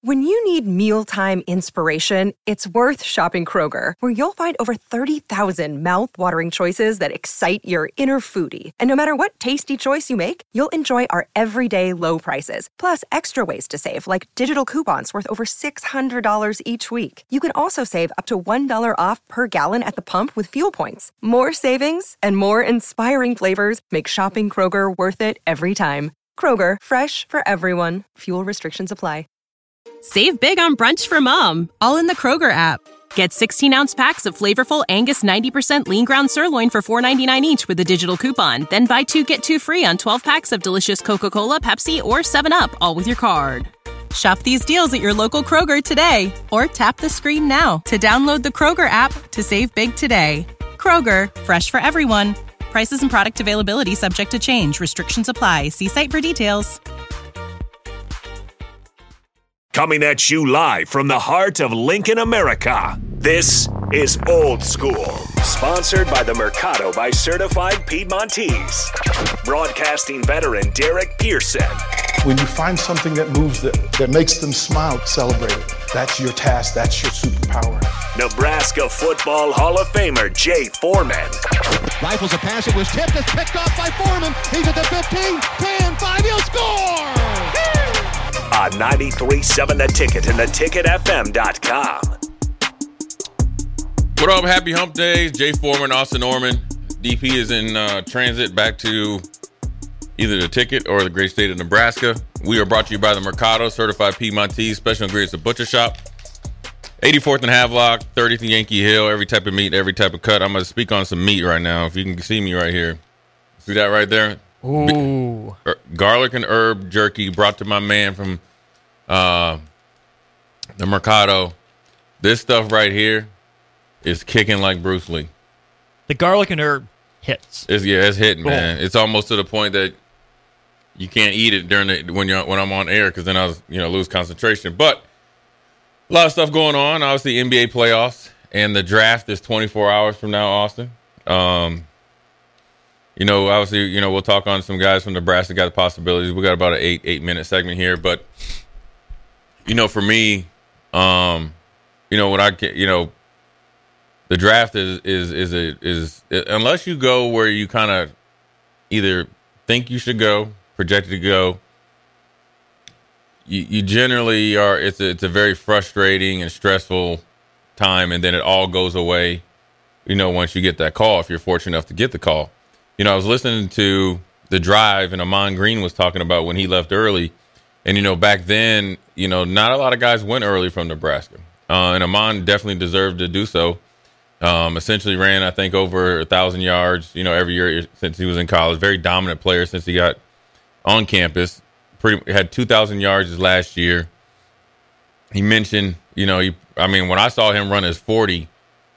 When you need mealtime inspiration, it's worth shopping Kroger, where you'll find over 30,000 mouth-watering choices that excite your inner foodie. And no matter what tasty choice you make, you'll enjoy our everyday low prices, plus extra ways to save, like digital coupons worth over $600 each week. You can also save up to $1 off per gallon at the pump with fuel points. More savings and more inspiring flavors make shopping Kroger worth it every time. Kroger, fresh for everyone. Fuel restrictions apply. Save big on brunch for mom, all in the Kroger app. Get 16-ounce packs of flavorful Angus 90% lean ground sirloin for $4.99 each with a digital coupon. Then buy 2, get 2 free on 12 packs of delicious Coca-Cola, Pepsi, or 7-Up, all with your card. Shop these deals at your local Kroger today, or tap the screen now to download the Kroger app to save big today. Kroger, fresh for everyone. Prices and product availability subject to change. Restrictions apply. See site for details. Coming at you live from the heart of Lincoln, America. This is Old School, sponsored by the Mercado by Certified Piedmontese. Broadcasting veteran Derek Pearson. When you find something that moves that makes them smile, celebrate it. That's your task. That's your superpower. Nebraska Football Hall of Famer Jay Foreman. Rifles a pass. It was tipped. It's picked off by Foreman. He's at the 15, 10, 5. He'll score! On 93.7 The Ticket and theticketfm.com. What up? Happy Hump Days. Jay Foreman, Austin Norman. DP is in transit back to either the Ticket or the great state of Nebraska. We are brought to you by the Mercado, Certified Piedmontese, Special Ingredients of Butcher Shop. 84th and Havelock, 30th and Yankee Hill, every type of meat, every type of cut. I'm going to speak on some meat right now. If you can see me right here. See that right there? Ooh. Garlic and herb jerky brought to my man from the Mercado. This stuff right here is kicking like Bruce Lee. The garlic and herb hits. It's hitting, man. It's almost to the point that you can't eat it when I'm on air, because then I'll lose concentration. But a lot of stuff going on. Obviously, NBA playoffs and the draft is 24 hours from now, Austin. Obviously, we'll talk on some guys from Nebraska got the possibilities. We got about an 8-minute segment here, but for me, when the draft is unless you go where you kind of either think you should go, projected to go, you generally are. It's a very frustrating and stressful time, and then it all goes away. Once you get that call, if you're fortunate enough to get the call. I was listening to The Drive, and Amon Green was talking about when he left early. And, back then, not a lot of guys went early from Nebraska. And Amon definitely deserved to do so. Essentially ran, I think, over 1,000 yards, every year since he was in college. Very dominant player since he got on campus. Had 2,000 yards his last year. He mentioned, when I saw him run his 40,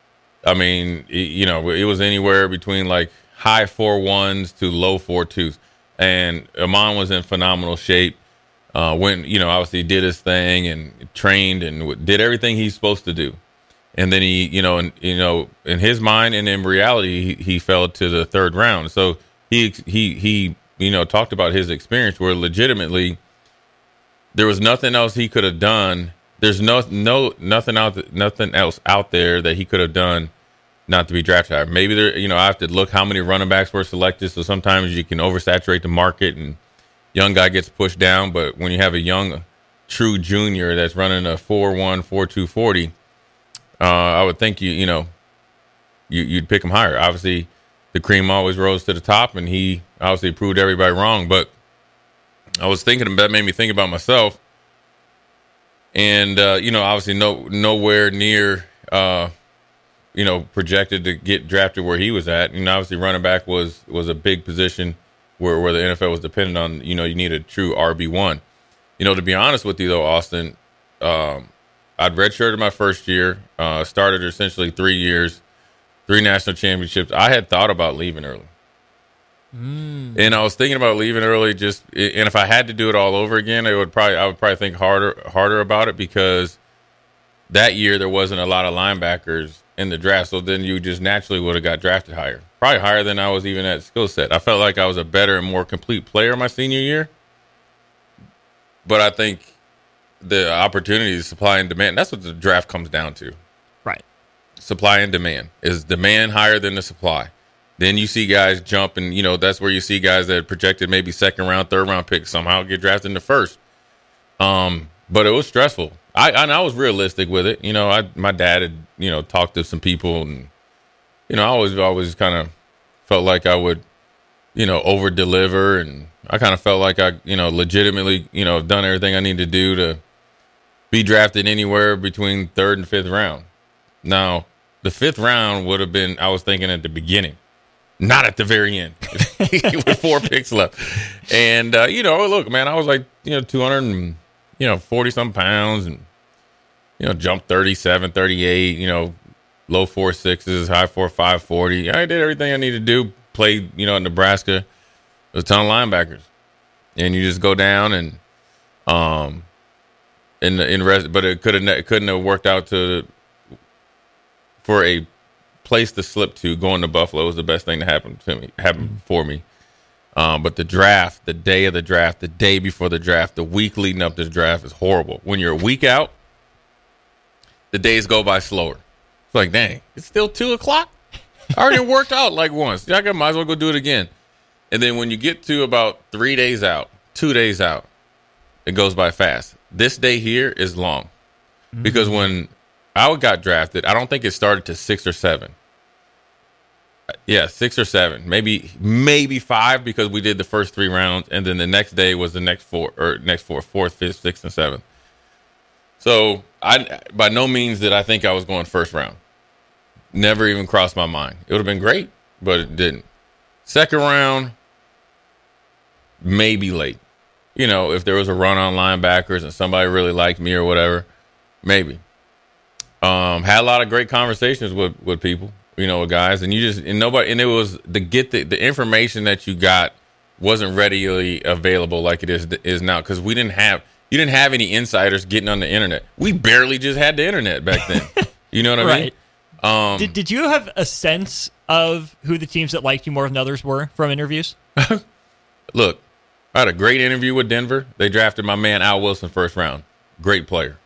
it was anywhere between like high 4.1s to low 4.2s. And Amon was in phenomenal shape. Obviously did his thing and trained and did everything he's supposed to do. And then he, in his mind and in reality, he fell to the third round. So he talked about his experience where legitimately there was nothing else he could have done. There's nothing else out there that he could have done not to be drafted higher. Maybe there, I have to look how many running backs were selected. So sometimes you can oversaturate the market and young guy gets pushed down. But when you have a young, true junior that's running a 4.1, 4.2 40, I would think you'd pick him higher. Obviously, the cream always rose to the top, and he obviously proved everybody wrong. But I was thinking that made me think about myself, and obviously nowhere near projected to get drafted where he was at. And obviously, running back was a big position where the NFL was dependent on. You need a true RB1. To be honest with you though, Austin. I'd redshirted my first year, started essentially 3 years, 3 national championships. I had thought about leaving early. And I was thinking about leaving early and if I had to do it all over again, I would probably think harder about it, because that year there wasn't a lot of linebackers in the draft. So then you just naturally would have got drafted higher, probably higher than I was even at skill set. I felt like I was a better and more complete player my senior year. But I think the opportunities, supply and demand. That's what the draft comes down to. Right. Supply and demand. Is demand higher than the supply? Then you see guys jump, and that's where you see guys that projected maybe second round, third round picks somehow get drafted in the first. But it was stressful. I was realistic with it. My dad had talked to some people, and I always kind of felt like I would over deliver, and I kind of felt like I legitimately done everything I need to do to be drafted anywhere between third and fifth round. Now the fifth round would have been, I was thinking, at the beginning. Not at the very end with 4 picks left. And, look, man, I was like, 240 some pounds and, jumped 37, 38, low 4.6s, high 4.5, 40. I did everything I needed to do. Played, in Nebraska. There's a ton of linebackers. And you just go down and, but it couldn't have worked out for a place to slip to. Going to Buffalo was the best thing to happen for me. But the draft, the day of the draft, the day before the draft, the week leading up to the draft is horrible. When you're a week out, the days go by slower. It's like, dang, it's still 2:00. I already worked out like once. I might as well go do it again. And then when you get to about 3 days out, 2 days out, it goes by fast. This day here is long. Because when I got drafted, I don't think it started to 6 or 7. Yeah, 6 or 7, maybe 5, because we did the first 3 rounds, and then the next day was the next 4, 4th, 5th, 6th, and 7th. So I, by no means did I think I was going first round. Never even crossed my mind. It would have been great, but it didn't. Second round, maybe late. If there was a run on linebackers and somebody really liked me or whatever, maybe. Had a lot of great conversations with people, with guys, and it was the information that you got wasn't readily available like it is now, because you didn't have any insiders getting on the internet. We barely just had the internet back then. You know what I mean? Did you have a sense of who the teams that liked you more than others were from interviews? Look, I had a great interview with Denver. They drafted my man Al Wilson first round. Great player.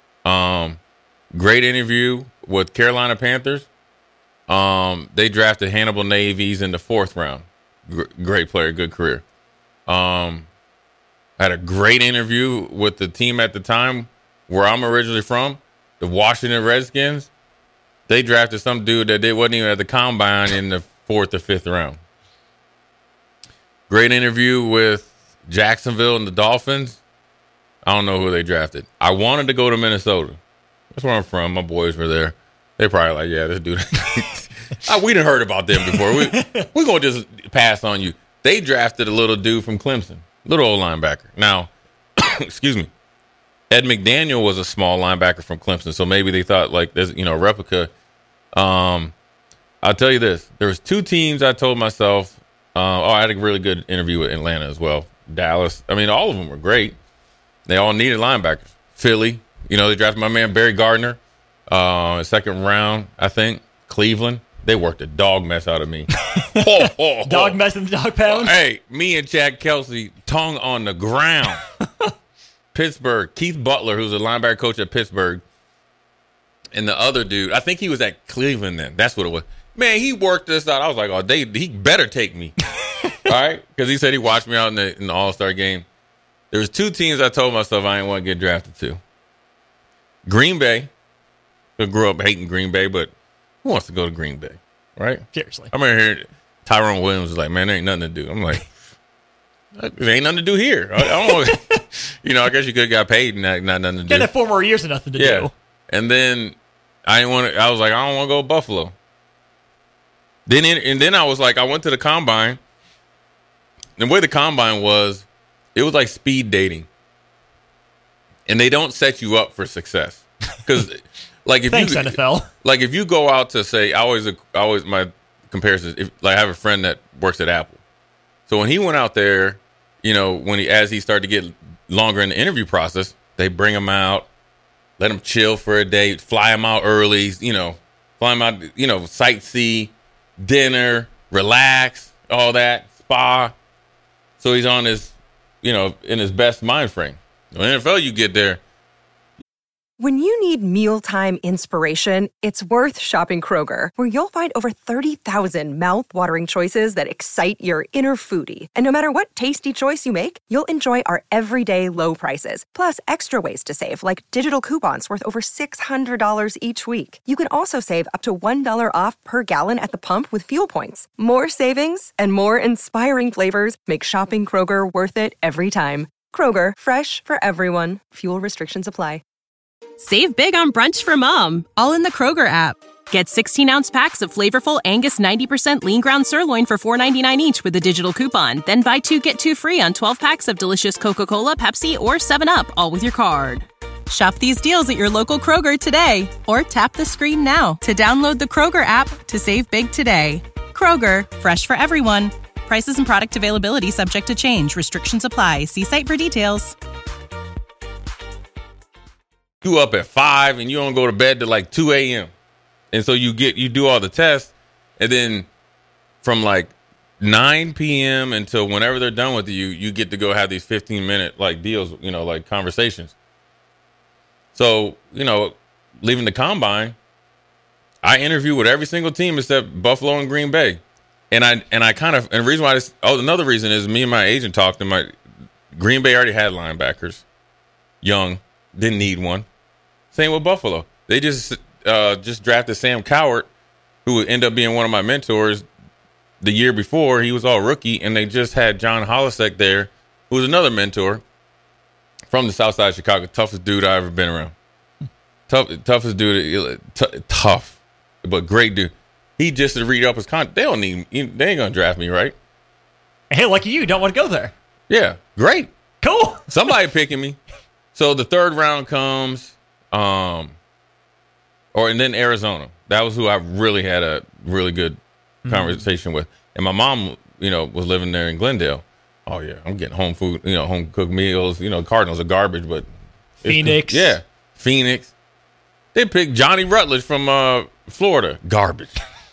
Great interview with Carolina Panthers. They drafted Hannibal Navies in the 4th round. Great player, good career. I had a great interview with the team at the time where I'm originally from, the Washington Redskins. They drafted some dude that wasn't even at the combine in the 4th or 5th round. Great interview with Jacksonville and the Dolphins. I don't know who they drafted. I wanted to go to Minnesota. That's where I'm from. My boys were there. They probably like, yeah, this dude. We done heard about them before. We're going to just pass on you. They drafted a little dude from Clemson, little old linebacker. Now, excuse me, Ed McDaniel was a small linebacker from Clemson, so maybe they thought like there's a replica. I'll tell you this: there was 2 teams I told myself. I had a really good interview with Atlanta as well. Dallas. I mean, all of them were great. They all needed linebackers. Philly. They drafted my man Barry Gardner, 2nd round, I think. Cleveland. They worked a dog mess out of me. Dog mess in the dog pound? Hey, me and Chad Kelsey, tongue on the ground. Pittsburgh, Keith Butler, who's a linebacker coach at Pittsburgh, and the other dude, I think he was at Cleveland then. That's what it was. Man, he worked this out. I was like, he better take me. All right? Because he said he watched me out in the All-Star game. There was 2 teams I told myself I didn't want to get drafted to. Green Bay. I grew up hating Green Bay, but who wants to go to Green Bay, right? Seriously. I remember hearing Tyrone Williams was like, man, there ain't nothing to do. I'm like, there ain't nothing to do here. I don't know. I guess you could have got paid and not nothing to do. Got that 4 more years of nothing to do. And then I was like, I don't want to go to Buffalo. Then I was like, I went to the combine. The way the combine was, it was like speed dating. And they don't set you up for success. Because like Thanks, NFL. Like if you go out to say, I always my comparison, I have a friend that works at Apple. So when he went out there, as he started to get longer in the interview process, they bring him out, let him chill for a day, fly him out early, fly him out, sightsee, dinner, relax, all that, spa. So he's on his, in his best mind frame. In the NFL, you get there, When you need mealtime inspiration, it's worth shopping Kroger, where you'll find over 30,000 mouth-watering choices that excite your inner foodie. And no matter what tasty choice you make, you'll enjoy our everyday low prices, plus extra ways to save, like digital coupons worth over $600 each week. You can also save up to $1 off per gallon at the pump with fuel points. More savings and more inspiring flavors make shopping Kroger worth it every time. Kroger, fresh for everyone. Fuel restrictions apply. Save big on brunch for mom, all in the Kroger app. Get 16-ounce packs of flavorful Angus 90% lean ground sirloin for $4.99 each with a digital coupon. Then buy 2, get 2 free on 12 packs of delicious Coca-Cola, Pepsi, or 7-Up, all with your card. Shop these deals at your local Kroger today, or tap the screen now to download the Kroger app to save big today. Kroger, fresh for everyone. Prices and product availability subject to change. Restrictions apply. See site for details. You up at 5 and you don't go to bed till like 2 a.m. And so you do all the tests, and then from like 9 p.m. until whenever they're done with you, you get to go have these 15-minute like deals, like conversations. So, leaving the combine, I interview with every single team except Buffalo and Green Bay. And the reason why another reason is me and my agent talked to my Green Bay already had linebackers. Young, didn't need one. Same with Buffalo. They just drafted Sam Cowart, who would end up being one of my mentors the year before. He was all rookie, and they just had John Holisek there, who was another mentor from the South Side of Chicago. Toughest dude I ever been around. Toughest dude, tough, but great dude. He just to read up his contract. They ain't gonna draft me, right? Hey, lucky you, don't want to go there. Yeah, great, cool. Somebody picking me. So the third round comes, and then Arizona. That was who I really had a really good conversation with. And my mom, was living there in Glendale. Oh yeah, I'm getting home food, home cooked meals. Cardinals are garbage, but Phoenix. Yeah, Phoenix. They picked Johnny Rutledge from Florida. Garbage.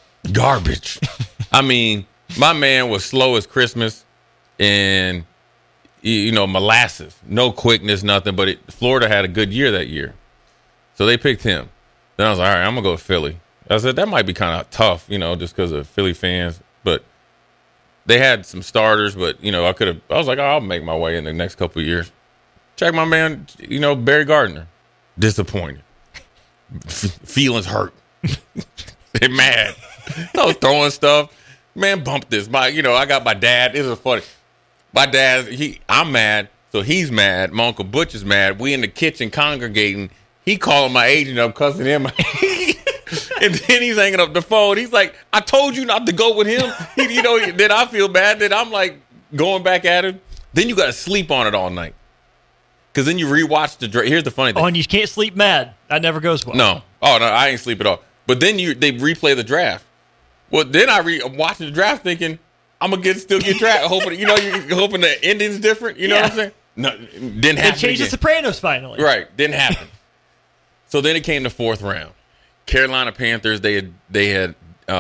I mean, my man was slow as Christmas and, molasses. No quickness, nothing. But Florida had a good year that year. So they picked him. Then I was like, all right, I'm going to go to Philly. I said, that might be kind of tough, just because of Philly fans. But they had some starters, but, I was like, I'll make my way in the next couple of years. Check my man, Barry Gardner. Disappointed. Feelings hurt. They're mad. I was throwing stuff. Man, bump this. I got my dad. This is funny. My dad, I'm mad, so he's mad. My Uncle Butch is mad. We in the kitchen congregating. He calling my agent up, cussing him. And then he's hanging up the phone. He's like, I told you not to go with him. Then I feel bad. Then I'm like going back at him. Then you got to sleep on it all night. Because then you rewatch the draft. Here's the funny thing. Oh, and you can't sleep mad. That never goes well. No. Oh, no, I ain't sleep at all. But then they replay the draft. Well, then I'm watching the draft thinking, I'm going to still get drafted. Hoping, you're hoping the ending's different. You know what I'm saying? No, didn't happen. They changed The Sopranos finally. Right. Didn't happen. So then it came to fourth round. Carolina Panthers, they had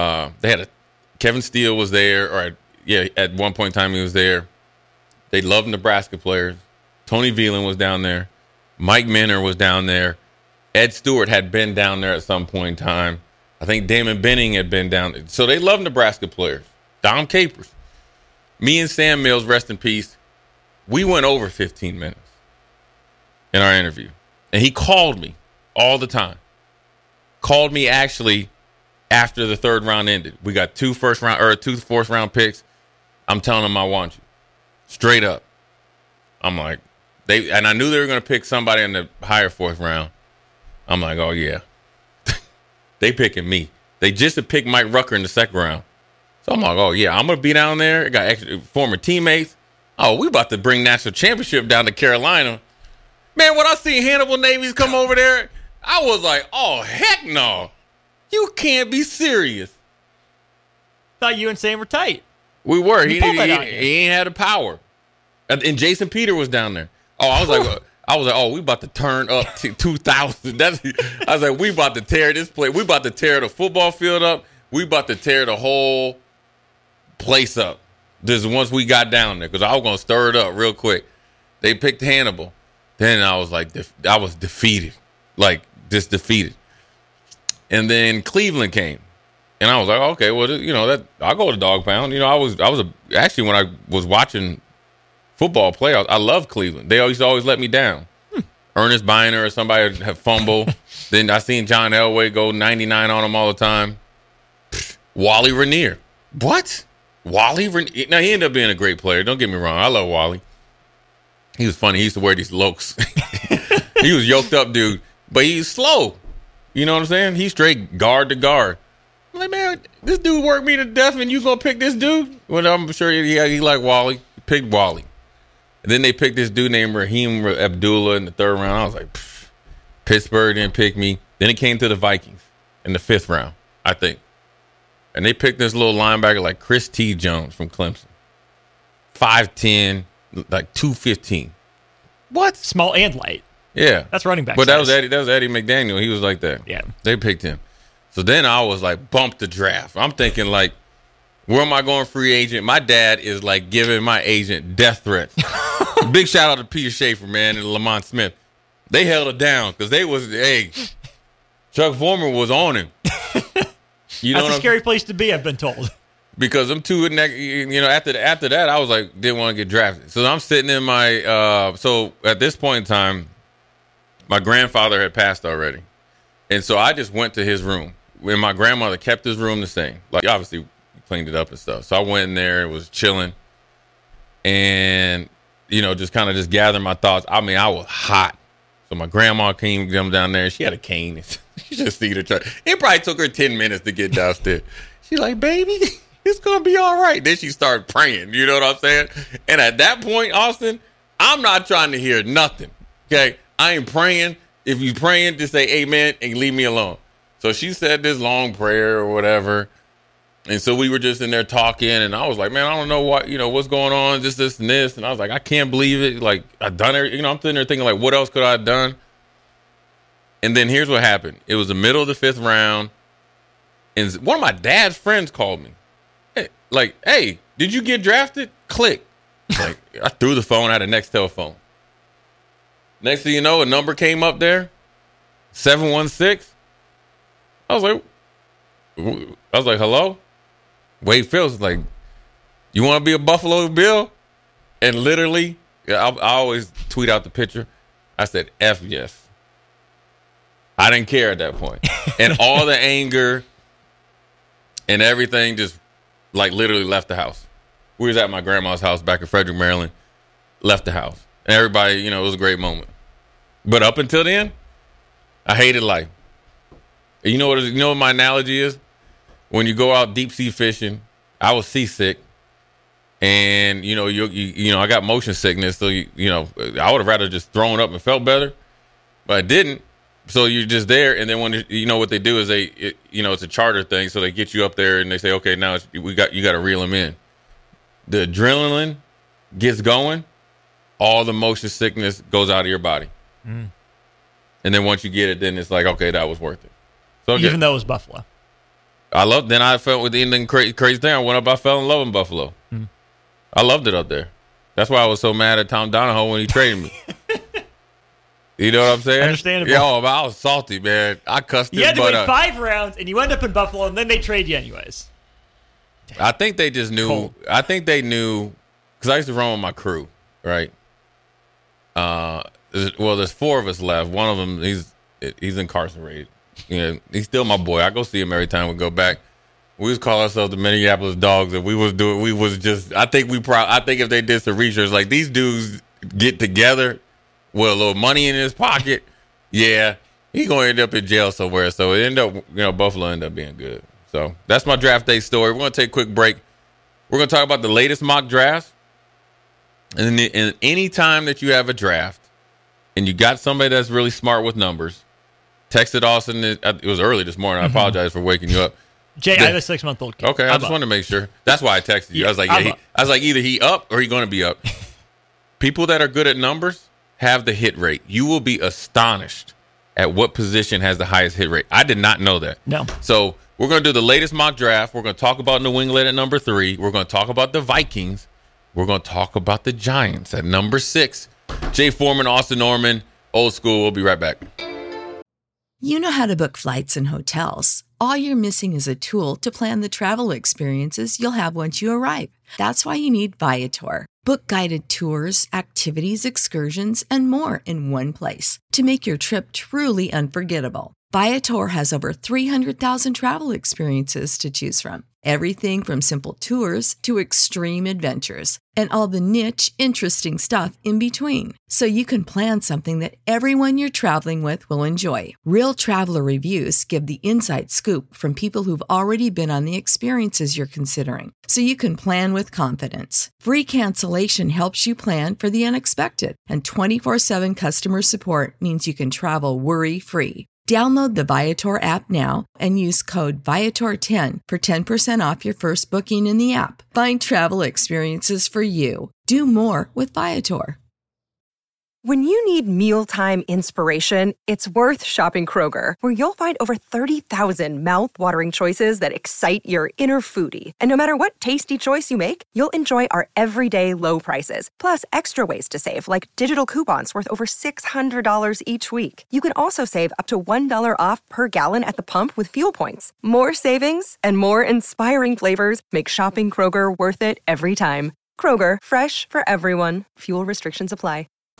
Kevin Steele was there, or at one point in time he was there. They loved Nebraska players. Tony Veland was down there. Mike Minner was down there. Ed Stewart had been down there at some point in time. I think Damon Benning had been down there. So they love Nebraska players. Dom Capers. Me and Sam Mills, rest in peace, we went over 15 minutes in our interview. And he called me all the time. Called me actually after the third round ended. We got two fourth round picks. I'm telling him I want you. Straight up. I'm like, and I knew they were going to pick somebody in the higher fourth round. I'm like, oh, yeah. They picking me. They just had picked Mike Rucker in the second round. So I'm like, oh, yeah, I'm going to be down there. I got former teammates. Oh, we about to bring national championship down to Carolina. Man, when I see Hannibal Navies come over there, I was like, oh, heck no. You can't be serious. Thought you and Sam were tight. We were. He ain't had the power. And Jason Peter was down there. Oh, I was like, oh, we about to turn up to 2,000. I was like, we about to tear this place. We about to tear the football field up. We about to tear the whole place up. This once we got down there, because I was going to stir it up real quick. They picked Hannibal. Then I was like, I was defeated. like just defeated. And then Cleveland came, and I was like, okay, well, that I'll go to Dog Pound. I was actually, when I was watching football playoffs, I love Cleveland. They used to always let me down. Ernest Biner or somebody would have fumble. Then I seen John Elway go 99 on him all the time. Wally Rainier. What? Wally Rainier? Now, he ended up being a great player. Don't get me wrong. I love Wally. He was funny. He used to wear these lokes. He was yoked up, dude. But he's slow. You know what I'm saying? He's straight guard to guard. I'm like, man, this dude worked me to death, and you gonna pick this dude? Well, I'm sure he liked Wally. He picked Wally. And then they picked this dude named Raheem Abdullah in the third round. I was like, Pittsburgh didn't pick me. Then it came to the Vikings in the fifth round, I think. And they picked this little linebacker like Chris T. Jones from Clemson. 5'10", like 215. What? Small and light. Yeah. That's running back. But that was Eddie McDaniel. He was like that. Yeah. They picked him. So then I was like, bump the draft. I'm thinking like, where am I going free agent? My dad is like giving my agent death threats. Big shout out to Peter Schaefer, man, and Lamont Smith. They held it down because Chuck Foreman was on him. That's a scary place to be, I've been told. Because them two, after that, I was like, didn't want to get drafted. So I'm sitting in my, so at this point in time, my grandfather had passed already. And so I just went to his room. And my grandmother kept his room the same. Like, obviously, cleaned it up and stuff. So I went in there and was chilling. And, just kind of just gathering my thoughts. I mean, I was hot. So my grandma came down there. She had a cane. She just see the truck. It probably took her 10 minutes to get downstairs. She's like, baby, it's going to be all right. Then she started praying. You know what I'm saying? And at that point, Austin, I'm not trying to hear nothing. Okay? I ain't praying. If you praying, just say amen and leave me alone. So she said this long prayer or whatever. And so we were just in there talking, and I was like, man, I don't know what's going on, this, and this. And I was like, I can't believe it. Like, I've done it. I'm sitting there thinking, like, what else could I have done? And then here's what happened. It was the middle of the fifth round, and one of my dad's friends called me. Hey, did you get drafted? Click. Like, I threw the phone out of Nextel phone. Next thing you know, a number came up there, 716. I was like, hello? Wade Phillips was like, you want to be a Buffalo Bill? And literally, I always tweet out the picture. I said, F yes. I didn't care at that point. And all the anger and everything just like literally left the house. We was at my grandma's house back in Frederick, Maryland. Left the house. And everybody, it was a great moment. But up until then, I hated life. You know what my analogy is? When you go out deep sea fishing, I was seasick, and I got motion sickness. So I would have rather just thrown up and felt better, but I didn't. So you're just there, and then when what they do is it's a charter thing. So they get you up there and they say, okay, now you got to reel them in. The adrenaline gets going, all the motion sickness goes out of your body, and then once you get it, then it's like, okay, that was worth it. So even though it was Buffalo. Then I felt with the ending crazy thing. I went up, I fell in love in Buffalo. I loved it up there. That's why I was so mad at Tom Donahoe when he traded me. You know what I'm saying? Understandable. Yeah, I was salty, man. I cussed him. You had to wait 5 rounds, and you end up in Buffalo, and then they trade you anyways. I think they just knew. Cold. I think they knew, because I used to run with my crew, right? There's 4 of us left. One of them, he's incarcerated. He's still my boy. I go see him every time we go back. We just call ourselves the Minneapolis Dogs, and I think if they did some research, like these dudes get together with a little money in his pocket, yeah, he gonna end up in jail somewhere. So it ended up, Buffalo ended up being good. So that's my draft day story. We're gonna take a quick break. We're gonna talk about the latest mock drafts, and any time that you have a draft and you got somebody that's really smart with numbers. Texted Austin. It was early this morning. I apologize for waking you up. Jay, I have a 6-month-old kid. Okay, I just wanted to make sure. That's why I texted you. I was like, either he up or he going to be up. People that are good at numbers have the hit rate. You will be astonished at what position has the highest hit rate. I did not know that. No. So we're going to do the latest mock draft. We're going to talk about New England at number 3. We're going to talk about the Vikings. We're going to talk about the Giants at number 6. Jay Foreman, Austin Norman, Old School. We'll be right back. You know how to book flights and hotels. All you're missing is a tool to plan the travel experiences you'll have once you arrive. That's why you need Viator. Book guided tours, activities, excursions, and more in one place to make your trip truly unforgettable. Viator has over 300,000 travel experiences to choose from. Everything from simple tours to extreme adventures and all the niche, interesting stuff in between. So you can plan something that everyone you're traveling with will enjoy. Real traveler reviews give the inside scoop from people who've already been on the experiences you're considering. So you can plan with confidence. Free cancellation helps you plan for the unexpected. And 24/7 customer support means you can travel worry-free. Download the Viator app now and use code Viator10 for 10% off your first booking in the app. Find travel experiences for you. Do more with Viator. When you need mealtime inspiration, it's worth shopping Kroger, where you'll find over 30,000 mouth-watering choices that excite your inner foodie. And no matter what tasty choice you make, you'll enjoy our everyday low prices, plus extra ways to save, like digital coupons worth over $600 each week. You can also save up to $1 off per gallon at the pump with fuel points. More savings and more inspiring flavors make shopping Kroger worth it every time. Kroger, fresh for everyone. Fuel restrictions apply.